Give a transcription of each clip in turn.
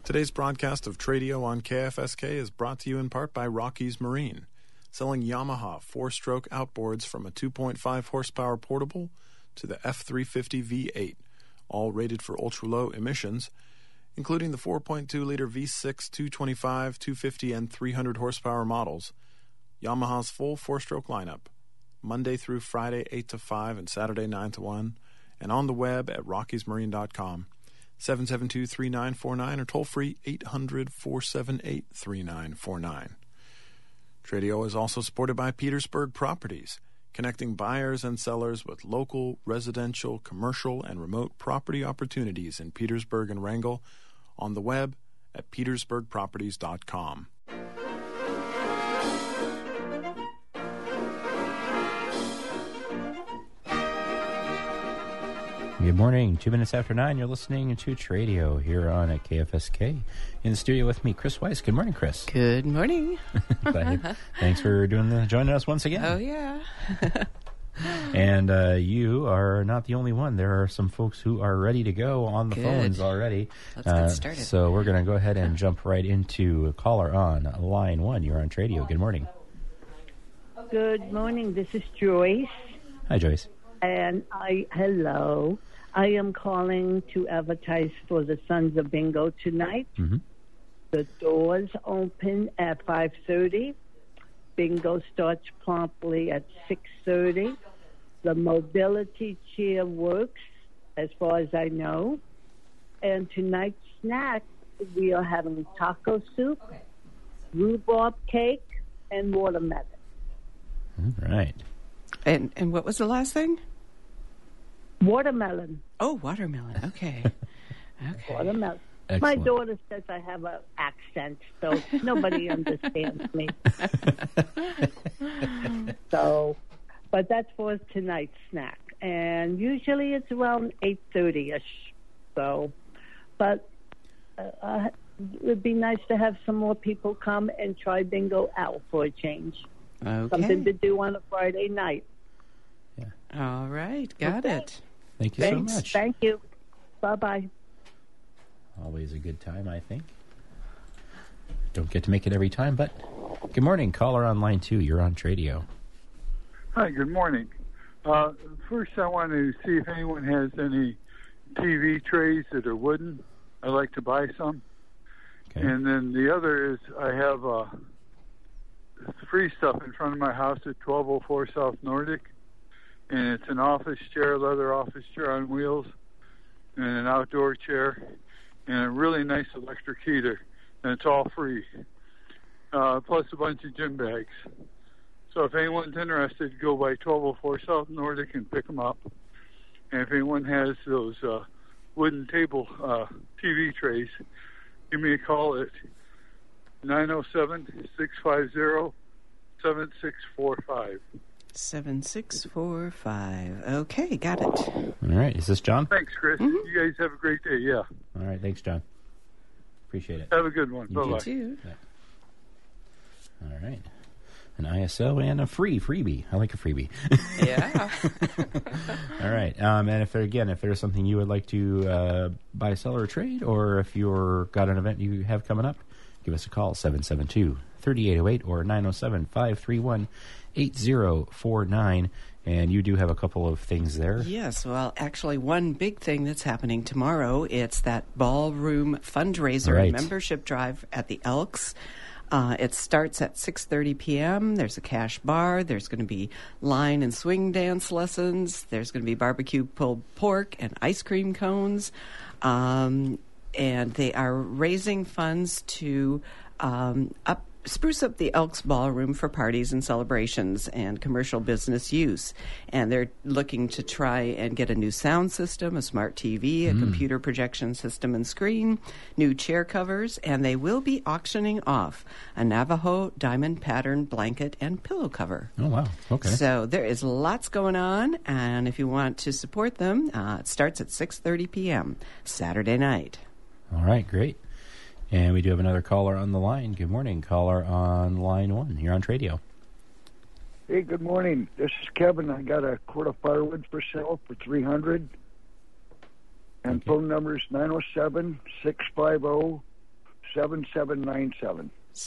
Today's broadcast of Tradio on KFSK is brought to you in part by Rockies Marine, selling Yamaha 4-stroke outboards from a 2.5 horsepower portable to the F350 V8, all rated for ultra-low emissions, including the 4.2-liter V6, 225, 250, and 300 horsepower models. Yamaha's full 4-stroke lineup, Monday through Friday 8 to 5 and Saturday 9 to 1, and on the web at rockiesmarine.com. 772-3949 or toll-free 800-478-3949. Tradio is also supported by Petersburg Properties, connecting buyers and sellers with local, residential, commercial, and remote property opportunities in Petersburg and Wrangell, on the web at petersburgproperties.com. Good morning. 2 minutes after 9, you're listening to Tradio here on at KFSK. In the studio with me, Chris Weiss. Good morning, Chris. Good morning. Thanks for joining us once again. Oh, yeah. And you are not the only one. There are some folks who are ready to go on the phones already. Let's get started. So we're going to go ahead and jump right into a caller on line 1. You're on Tradio. Good morning. Good morning. This is Joyce. Hi, Joyce. And hello. I am calling to advertise for the Sons of Bingo tonight. Mm-hmm. The doors open at 5:30. Bingo starts promptly at 6:30. The mobility chair works, as far as I know. And tonight's snack, we are having taco soup, rhubarb cake, and watermelon. All right. And what was the last thing? Watermelon. Oh, watermelon. Okay. Watermelon. Excellent. My daughter says I have an accent, so nobody understands me. But that's for tonight's snack. And usually it's around 8:30-ish. So, but it would be nice to have some more people come and try bingo out for a change. Okay. Something to do on a Friday night. Yeah. All right. Got it. Thank you so much. Thank you. Bye-bye. Always a good time, I think. Don't get to make it every time, but good morning. Caller on line 2. You're on Tradio. Hi, good morning. First, I want to see if anyone has any TV trays that are wooden. I'd like to buy some. Okay. And then the other is I have free stuff in front of my house at 1204 South Nordic. And it's an office chair, leather office chair on wheels, and an outdoor chair, and a really nice electric heater. And it's all free, plus a bunch of gym bags. So if anyone's interested, go by 1204 South Nordic and pick them up. And if anyone has those wooden table TV trays, give me a call at 907-650-7645. 7645. Okay, got it. All right. Is this John? Thanks, Chris. Mm-hmm. You guys have a great day. Yeah. All right. Thanks, John. Appreciate it. Have a good one. You Bye-bye. Too. Yeah. All right. An ISO and a freebie. I like a freebie. Yeah. All right. And if there's something you would like to buy, sell, or trade, or if you're got an event you have coming up, give us a call, 772-3808 or 907-531-8049. And you do have a couple of things there. Yes, well, actually, one big thing that's happening tomorrow, it's that ballroom fundraiser membership drive at the Elks. It starts at 6:30 p.m. There's a cash bar. There's going to be line and swing dance lessons. There's going to be barbecue pulled pork and ice cream cones. And they are raising funds to spruce up the Elks Ballroom for parties and celebrations and commercial business use. And they're looking to try and get a new sound system, a smart TV, a computer projection system and screen, new chair covers, and they will be auctioning off a Navajo diamond pattern blanket and pillow cover. Oh, wow. Okay. So there is lots going on, and if you want to support them, it starts at 6:30 p.m. Saturday night. All right, great. And we do have another caller on the line. Good morning, caller on line 1. You're on Tradio. Hey, good morning. This is Kevin. I got a quart of firewood for sale for $300. And phone number is 907-650-7645. 7797.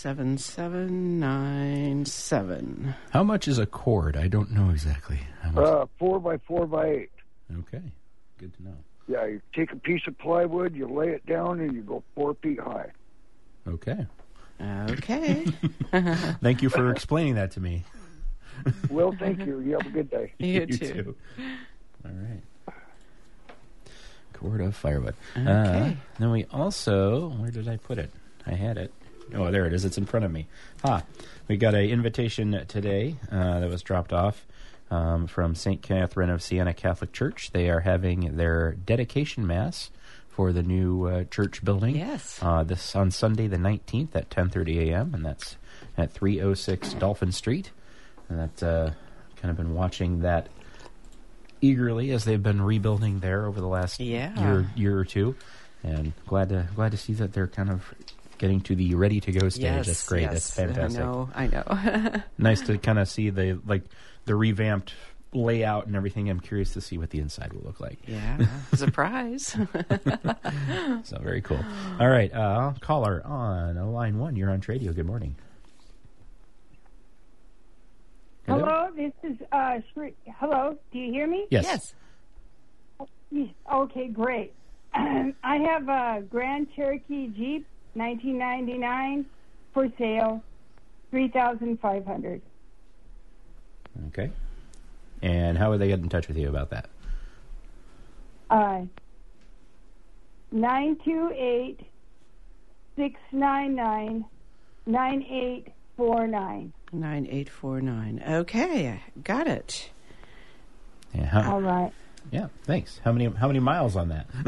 7797. How much is a cord? I don't know exactly. How much? 4 by 4 by 8. Okay, good to know. Yeah, you take a piece of plywood, you lay it down, and you go 4 feet high. Okay. Okay. Thank you for explaining that to me. Well, thank you. You have a good day. You too. All right. Cord of firewood. Okay. Then we also, where did I put it? I had it. Oh, there it is. It's in front of me. We got an invitation today that was dropped off from St. Catherine of Siena Catholic Church. They are having their dedication mass for the new church building. Yes. This on Sunday the 19th at 10:30 a.m., and that's at 306 Dolphin Street. And that's kind of been watching that eagerly as they've been rebuilding there over the last year or two, and glad to see that they're kind of getting to the ready to go stage. Yes, That's great. yes. That's fantastic. I know. Nice to kind of see the revamped layout and everything. I'm curious to see what the inside will look like. Yeah, surprise. So very cool. All right, caller on line 1. You're on Tradio. Good morning. Hello, this is Shri. Hello, do you hear me? Yes. Okay, great. I have a Grand Cherokee Jeep, 1999, for sale, $3,500. Okay. And how would they get in touch with you about that? 928-699-9849. 9849. Okay, got it. Yeah. All right. Yeah. Thanks. How many miles on that?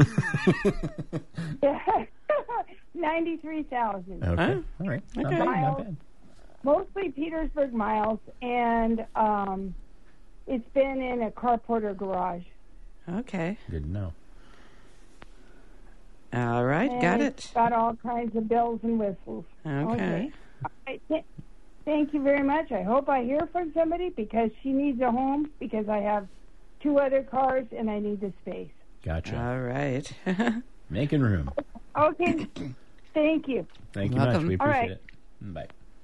93,000. Okay. Huh? All right. Not Okay. bad. Not bad. Mostly Petersburg miles, and it's been in a carport or garage. Okay. Good to know. All right, And got it's it. got all kinds of bells and whistles. Okay. All right, thank you very much. I hope I hear from somebody because she needs a home because I have 2 other cars and I need the space. Gotcha. All right. Making room. Okay. Thank you. Thank you Welcome. much. We All appreciate right. it. Bye.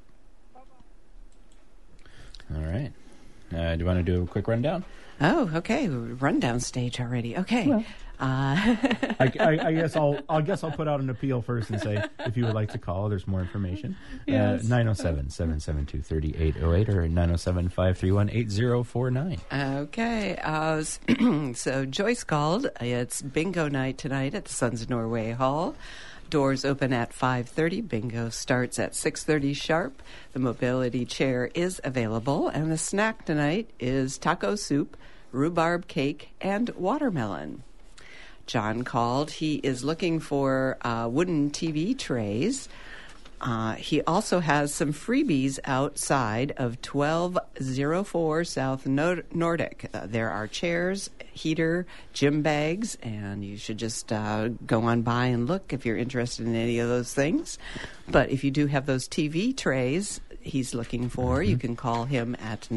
All right. Do you want to do a quick rundown? Oh, okay. Rundown stage already. Okay. Well. I guess I'll put out an appeal first and say if you would like to call, there's more information. Yes. 907-772-3808 or 907-531-8049. Okay. So Joyce called. It's bingo night tonight at the Sons of Norway Hall. Doors open at 5:30. Bingo starts at 6:30 sharp. The mobility chair is available, and the snack tonight is taco soup, rhubarb cake, and watermelon. John called. He is looking for wooden TV trays. He also has some freebies outside of 1204 South Nordic. There are chairs, heater, gym bags, and you should just go on by and look if you're interested in any of those things. But if you do have those TV trays he's looking for, you can call him at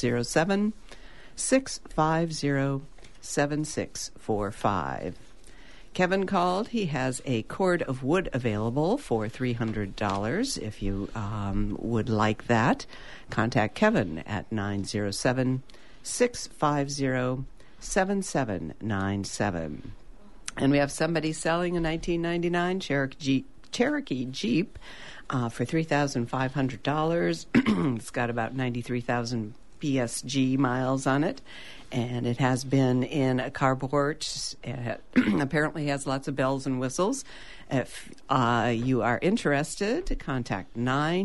907-650-7645. Kevin called. He has a cord of wood available for $300. If you would like that, contact Kevin at 907-650-7797. And we have somebody selling a 1999 Cherokee Jeep for $3,500. It's got about 93,000 PSG miles on it, and it has been in a carport. It apparently has lots of bells and whistles. If you are interested, contact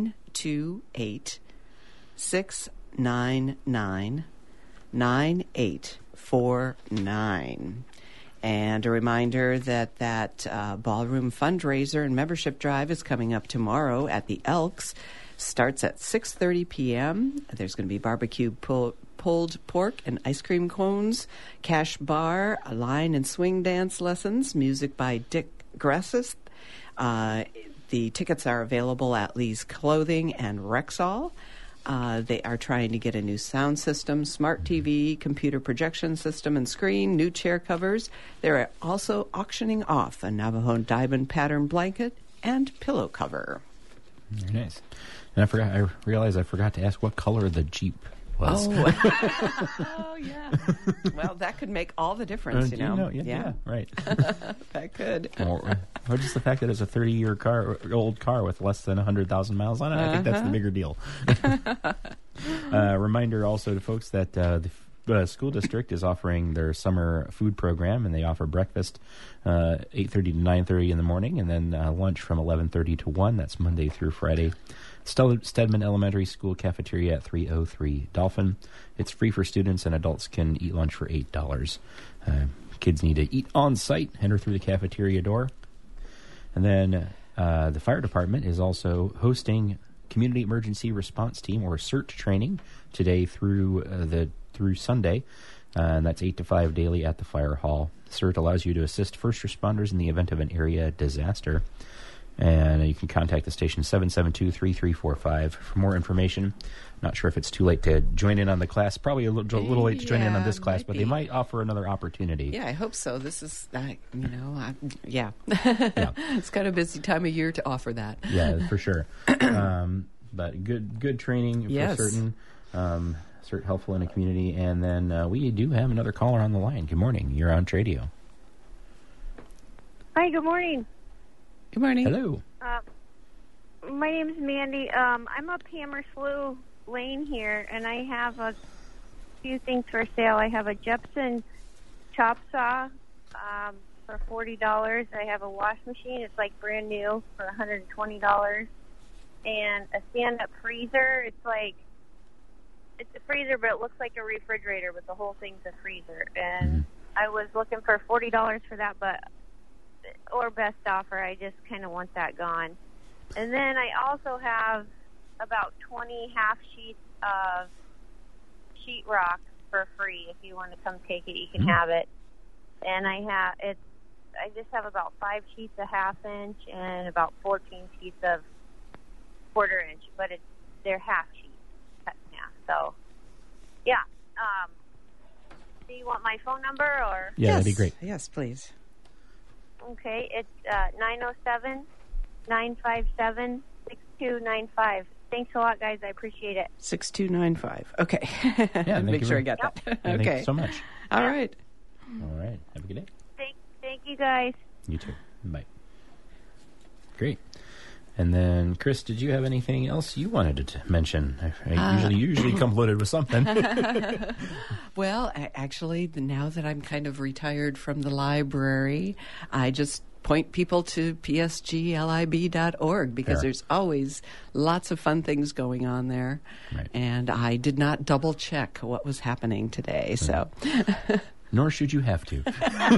928-699-9849. And a reminder that ballroom fundraiser and membership drive is coming up tomorrow at the Elks. Starts at 6:30 p.m. There's going to be barbecue pulled pork and ice cream cones, cash bar, a line and swing dance lessons, music by Dick Gressis. The tickets are available at Lee's Clothing and Rexall. They are trying to get a new sound system, smart TV, computer projection system and screen, new chair covers. They're also auctioning off a Navajo diamond pattern blanket and pillow cover. Very nice. And I realized I forgot to ask what color the Jeep was. Oh, yeah. Well, that could make all the difference, Yeah, right. That could. Or just the fact that it's a 30-year-old car with less than 100,000 miles on it. I think that's the bigger deal. Reminder also to folks that the school district is offering their summer food program, and they offer breakfast 8:30 to 9:30 in the morning, and then lunch from 11:30 to 1. That's Monday through Friday. Stedman Elementary School cafeteria at 303 Dolphin. It's free for students, and adults can eat lunch for $8. Kids need to eat on site, enter through the cafeteria door. And then the fire department is also hosting Community Emergency Response Team, or CERT, training today through Sunday, and that's 8 to 5 daily at the fire hall. CERT allows you to assist first responders in the event of an area disaster. And you can contact the station 772-3345 for more information. Not sure if it's too late to join in on the class. Probably a little late to join in on this class, but they might offer another opportunity. Yeah, I hope so. This is, It's kind of a busy time of year to offer that. Yeah, for sure. But good training for certain. CERT helpful in a community. And then we do have another caller on the line. Good morning. You're on Tradio. Hi, good morning. Good morning. Hello. My name is Mandy. I'm up Hammer Slough Lane here, and I have a few things for sale. I have a Jepson chop saw for $40. I have a wash machine. It's like brand new for $120. And a stand-up freezer. It's a freezer, but it looks like a refrigerator, but the whole thing's a freezer. And I was looking for $40 for that, or best offer. I just kind of want that gone. And then I also have about 20 half sheets of sheetrock for free. If you want to come take it, you can have it. And I just have about 5 sheets of half-inch and about 14 sheets of quarter-inch, but they're half sheets cut in half. So, yeah. Do you want my phone number or? Yeah, that'd be great. Yes, please. Okay, it's 907-957-6295. Thanks a lot, guys. I appreciate it. 6295. Okay. Yeah, make sure I got that. Okay. Thank you so much. All right. All right. Have a good day. Thank you, guys. You too. Bye. Great. And then, Chris, did you have anything else you wanted to mention? I usually come loaded with something. Well, actually, now that I'm kind of retired from the library, I just point people to psglib.org because there's always lots of fun things going on there. Right. And I did not double check what was happening today, so... Nor should you have to.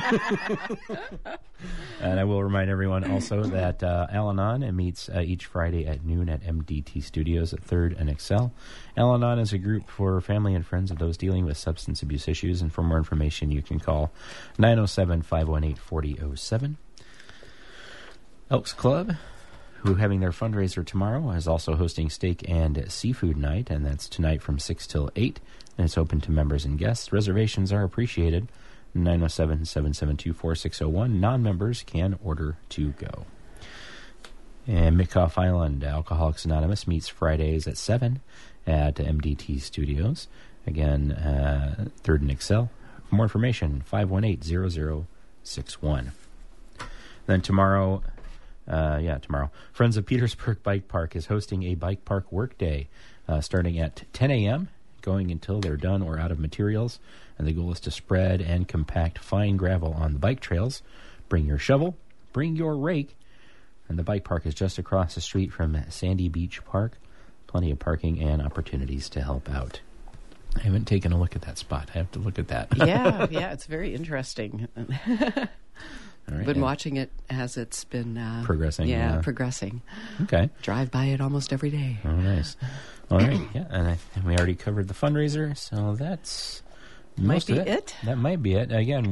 And I will remind everyone also that Al-Anon meets each Friday at noon at MDT Studios at 3rd and Excel. Al-Anon is a group for family and friends of those dealing with substance abuse issues, and for more information you can call 907-518-4007. Elks Club, who having their fundraiser tomorrow, is also hosting steak and seafood night, and that's tonight from 6 till 8. And it's open to members and guests. Reservations are appreciated. 907-772-4601. Non-members can order to go. And Mitkoff Island, Alcoholics Anonymous meets Fridays at 7 at MDT Studios. Again, 3rd and Excel. For more information, 518-0061. Then tomorrow, Friends of Petersburg Bike Park is hosting a bike park work day starting at 10 a.m., going until they're done or out of materials, and the goal is to spread and compact fine gravel on the bike trails. Bring your shovel, bring your rake, and the bike park is just across the street from Sandy Beach Park. Plenty of parking and opportunities to help out. I haven't taken a look at that spot. I have to look at that. Yeah, it's very interesting. All right, been watching it as it's been progressing. Yeah, progressing. Okay. Drive by it almost every day. Oh, nice. All right, yeah, and we already covered the fundraiser, so that's most of it. That might be it. Again,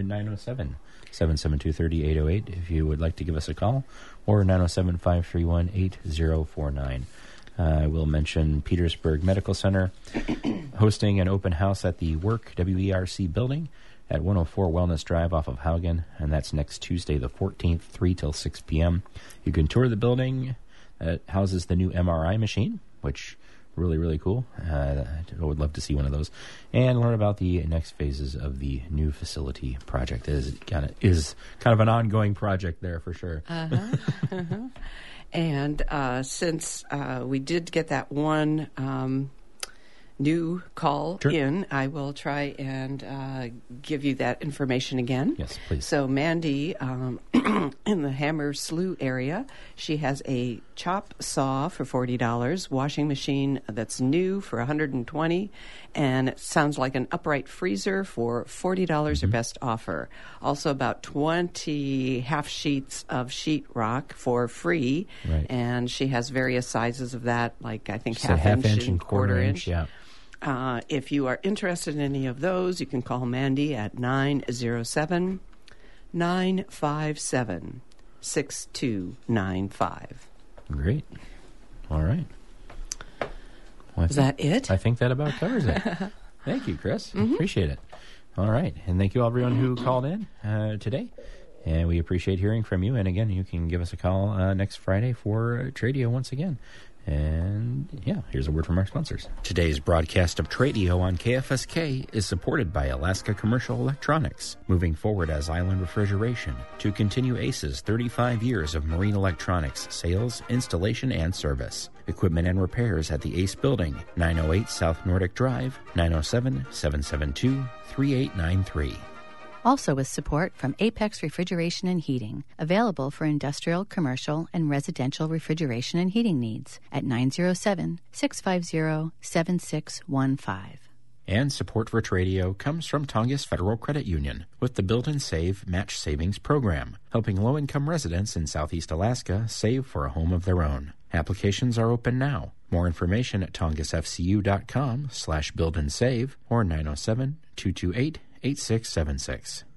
907-772-3808 if you would like to give us a call, or 907-531-8049. I will mention Petersburg Medical Center hosting an open house at the WERC building at 104 Wellness Drive off of Haugen, and that's next Tuesday the 14th, 3 till 6 p.m. You can tour the building. It houses the new MRI machine, which really, really cool. I would love to see one of those. And learn about the next phases of the new facility project. It is kind of an ongoing project there for sure. And since we did get that one new call in, I will try and give you that information again. Yes, please. So Mandy, in the Hammer Slough area, she has a chop saw for $40, washing machine that's new for $120, and it sounds like an upright freezer for $40, her best offer. Also about 20 half sheets of sheetrock for free, right. And she has various sizes of that, like I think half inch and quarter inch. Yeah. If you are interested in any of those, you can call Mandy at 907-957-6295. Great. All right. Well, Is that it? I think that about covers it. Thank you, Chris. Appreciate it. All right. And thank you, everyone who called in today. And we appreciate hearing from you. And again, you can give us a call next Friday for Tradio once again. And yeah, here's a word from our sponsors. Today's broadcast of Tradio on KFSK is supported by Alaska Commercial Electronics, moving forward as Island Refrigeration to continue ACE's 35 years of marine electronics sales, installation, and service. Equipment and repairs at the ACE Building, 908 South Nordic Drive, 907-772-3893. Also with support from Apex Refrigeration and Heating, available for industrial, commercial, and residential refrigeration and heating needs at 907-650-7615. And support for Tradio comes from Tongass Federal Credit Union with the Build and Save Match Savings Program, helping low-income residents in Southeast Alaska save for a home of their own. Applications are open now. More information at tongassfcu.com/buildandsave or 907-228-8676.